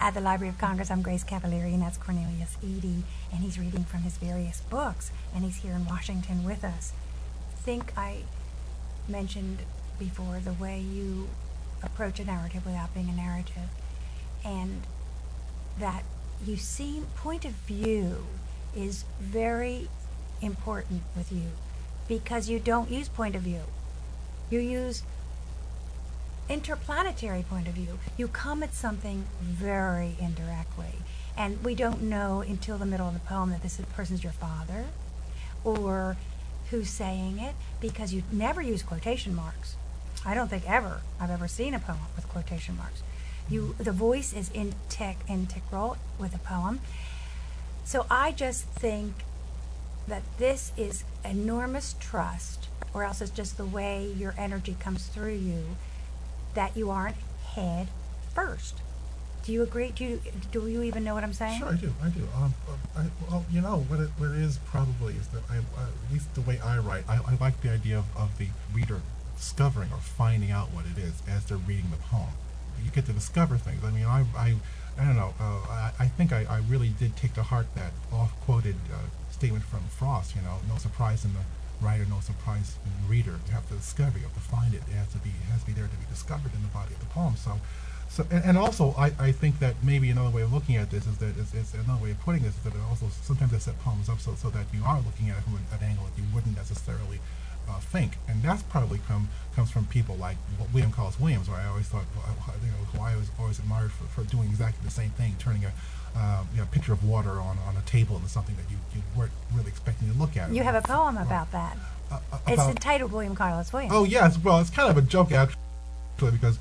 At the Library of Congress, I'm Grace Cavalieri, and that's Cornelius Eady, and he's reading from his various books, and he's here in Washington with us. I think I mentioned before the way you approach a narrative without being a narrative, and that you seem, point of view is very important with you, because you don't use point of view. You use interplanetary point of view. You come at something very indirectly, and we don't know until the middle of the poem that this person's your father or who's saying it, because you never use quotation marks. I don't think I've ever seen a poem with quotation marks. The voice is integral with a poem. So I just think that this is enormous trust, or else it's just the way your energy comes through you, that you aren't head first. Do you agree? Do you even know what I'm saying? Sure, I do. Well, you know, what it is probably is that at least the way I write, I like the idea of the reader discovering or finding out what it is as they're reading the poem. You get to discover things. I mean, I don't know. I think I really did take to heart that oft-quoted statement from Frost. You know, no surprise in the writer, no surprise in the reader. You have to discover, you have to find it. It has to be there to be discovered in the body of the poem. So and also I think that maybe another way of looking at this is that it's another way of putting this is that it also sometimes I set poems up so that you are looking at it from an angle that you wouldn't necessarily think, and that's probably comes from people like William Carlos Williams, where I always thought, who I was always admired for doing exactly the same thing, turning a pitcher of water on a table into something that you weren't really expecting to look at. You have a poem about that. It's entitled William Carlos Williams. Oh yes, well it's kind of a joke actually, because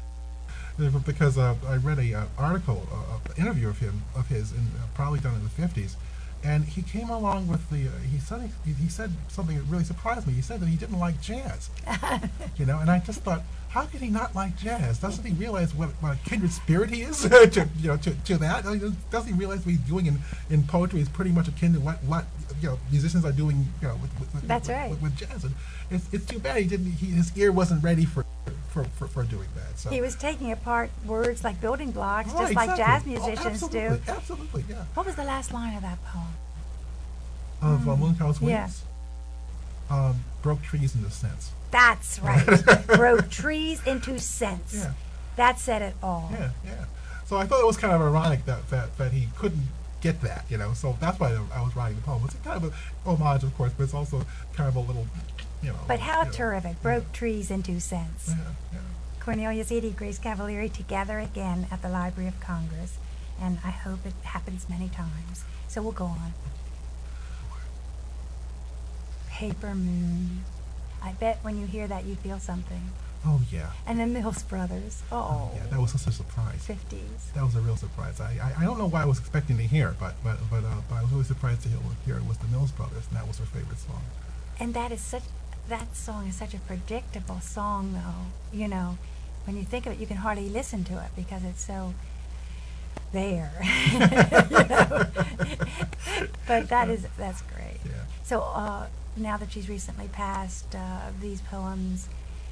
I read a article, interview of his, probably done in the 50s, and he came along with he said something that really surprised me. He said that he didn't like jazz, you know, and I just thought, how could he not like jazz? Doesn't he realize what a kindred spirit he is to that? Doesn't he realize what he's doing in poetry is pretty much akin to what musicians are doing, with jazz? And it's too bad his ear wasn't ready for doing that. So he was taking apart words like building blocks, right, just like exactly. jazz musicians do. Absolutely, yeah. What was the last line of that poem? Of William Carlos Williams? Yeah. Broke trees into sense. That's right. Broke trees into sense. Yeah. That said it all. Yeah. So I thought it was kind of ironic that he couldn't get that, you know. So that's why I was writing the poem. It's kind of an homage, of course, but it's also kind of a little, you know. But how terrific. Broke trees into sense. Yeah. Cornelius Eady, Grace Cavalieri, together again at the Library of Congress. And I hope it happens many times. So we'll go on. Paper Moon. I bet when you hear that you feel something. Oh yeah. And the Mills Brothers. Oh yeah, that was such a surprise. 50s. That was a real surprise. I don't know what I was expecting to hear, but I was really surprised to hear it was the Mills Brothers, and that was her favorite song. And that song is such a predictable song, though. You know, when you think of it, you can hardly listen to it because it's so there. You know? But that's great. Yeah. So now that she's recently passed, these poems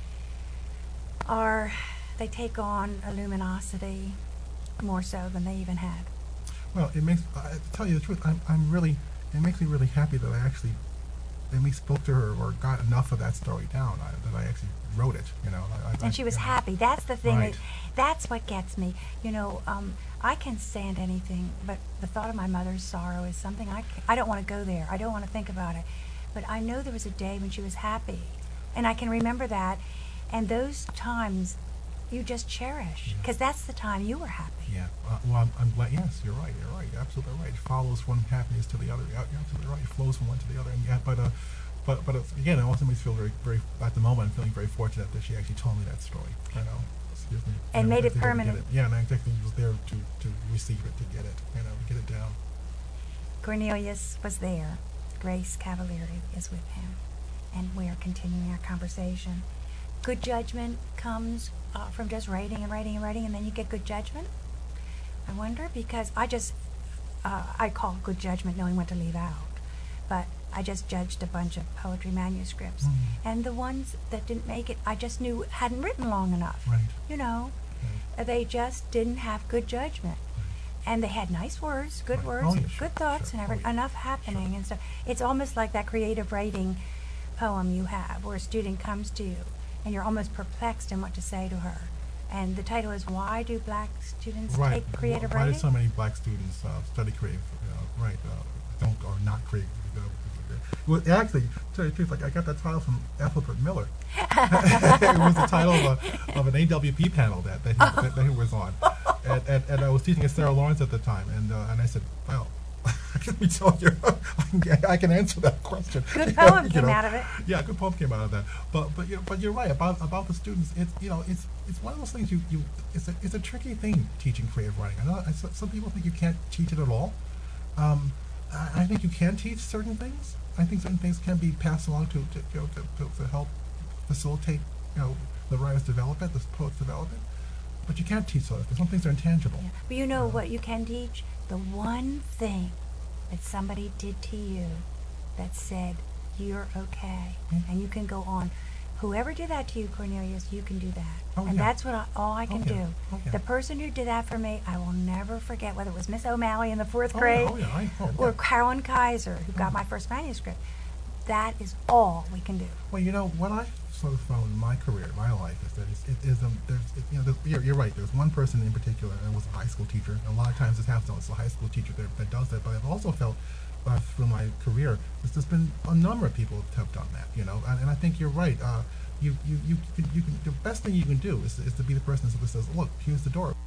they take on a luminosity more so than they even had. Well, to tell you the truth, it makes me really happy that I actually spoke to her or got enough of that story down, that I actually wrote it, you know. And she was happy. That's the thing. Right. That's what gets me. You know, I can stand anything, but the thought of my mother's sorrow is something I don't want to go there. I don't want to think about it. But I know there was a day when she was happy, and I can remember that. And those times you just cherish, because that's the time you were happy. Yeah. Well, I'm glad. Yes, you're right. You're absolutely right. It follows one happiness to the other. You're absolutely right. It flows from one to the other. And yeah, but again, I also feel very at the moment. I'm feeling very fortunate that she actually told me that story. You know, excuse me. And made it permanent. Yeah, and I exactly was there to receive it, to get it, you know, to get it down. Cornelius was there. Grace Cavalieri is with him, and we are continuing our conversation. Good judgment comes from just writing, and then you get good judgment. I wonder, because I call good judgment knowing what to leave out, but I just judged a bunch of poetry manuscripts, and the ones that didn't make it, I just knew hadn't written long enough. Right. You know, they just didn't have good judgment. Right. and they had nice words, good Right. words, Oh, yeah, sure, good thoughts, sure. and Oh, yeah. enough happening and stuff. It's almost like that creative writing poem you have, where a student comes to you, and you're almost perplexed in what to say to her. And the title is "Why Do Black Students Right. Take Creative Why do Writing?" so many black students study creative, right, don't, or not creative? Well, actually, to tell you the truth, like, I got that title from Ethelbert Miller. It was the title of an AWP panel that he was on. And I was teaching at Sarah Lawrence at the time, and I said, well, let me tell you, I can answer that question. Good poem came out of it. Yeah, good poem came out of that. But you're right about the students. It's one of those things it's a tricky thing, teaching creative writing. I know some people think you can't teach it at all. I think you can teach certain things. I think certain things can be passed along to help facilitate the writer's development, the poet's development. But you can't teach other things. Some things are intangible. Yeah. But you know what you can teach? The one thing that somebody did to you that said, you're okay, and you can go on. Whoever did that to you, Cornelius, you can do that. Oh, And yeah. that's all I can Oh, yeah. do. Oh, yeah. The person who did that for me, I will never forget, whether it was Miss O'Malley in the 4th grade or Carolyn Kaiser, who got my first manuscript. That is all we can do. Well, what I sort of found in my career, my life, is that you're right. There's one person in particular, and it was a high school teacher. And a lot of times this happens. It's a high school teacher that does that. But I've also felt through my career, there's been a number of people that have done that. And I think you're right. You can the best thing you can do is to be the person that says, look, here's the door.